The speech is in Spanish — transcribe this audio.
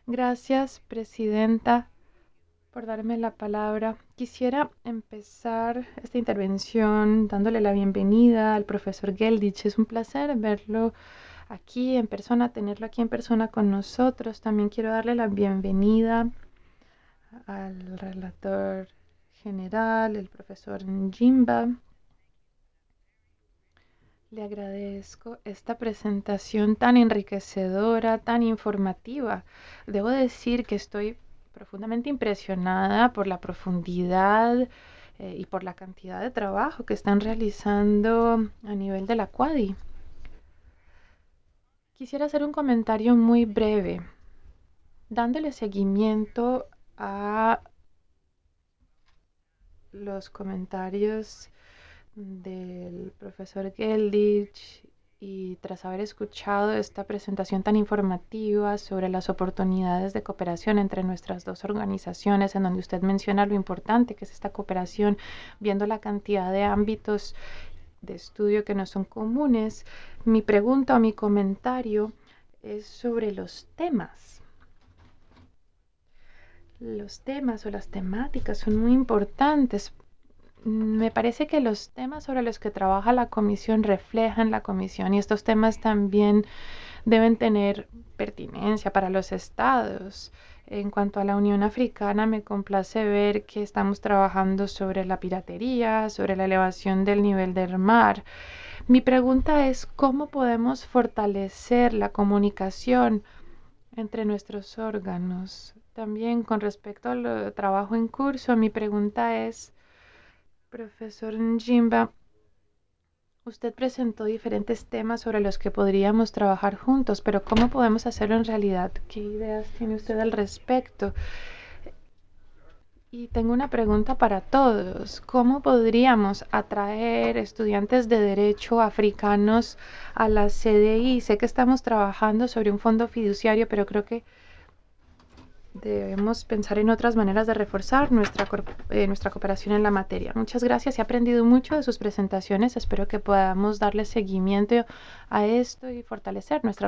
Gracias, Presidenta, por darme la palabra. Quisiera empezar esta intervención dándole la bienvenida al profesor Geldich. Es un placer verlo aquí en persona, tenerlo aquí en persona con nosotros. También quiero darle la bienvenida al relator general, el profesor Njimba. Le agradezco esta presentación tan enriquecedora, tan informativa. Debo decir que estoy profundamente impresionada por la profundidad y por la cantidad de trabajo que están realizando a nivel de la CUADI. Quisiera hacer un comentario muy breve, dándole seguimiento a los comentarios del profesor Geldich y tras haber escuchado esta presentación tan informativa sobre las oportunidades de cooperación entre nuestras dos organizaciones, en donde usted menciona lo importante que es esta cooperación, viendo la cantidad de ámbitos de estudio que no son comunes, mi pregunta o mi comentario es sobre los temas. Los temas o las temáticas son muy importantes. Me parece que los temas sobre los que trabaja la comisión reflejan la comisión y estos temas también deben tener pertinencia para los estados. En cuanto a la Unión Africana, me complace ver que estamos trabajando sobre la piratería, sobre la elevación del nivel del mar. Mi pregunta es, ¿cómo podemos fortalecer la comunicación entre nuestros órganos? También con respecto al trabajo en curso, mi pregunta es, profesor Njimba, usted presentó diferentes temas sobre los que podríamos trabajar juntos, pero ¿cómo podemos hacerlo en realidad? ¿Qué ideas tiene usted al respecto? Y tengo una pregunta para todos. ¿Cómo podríamos atraer estudiantes de derecho africanos a la CDI? Sé que estamos trabajando sobre un fondo fiduciario, pero creo que debemos pensar en otras maneras de reforzar nuestra cooperación en la materia. Muchas gracias. He aprendido mucho de sus presentaciones. Espero que podamos darle seguimiento a esto y fortalecer nuestra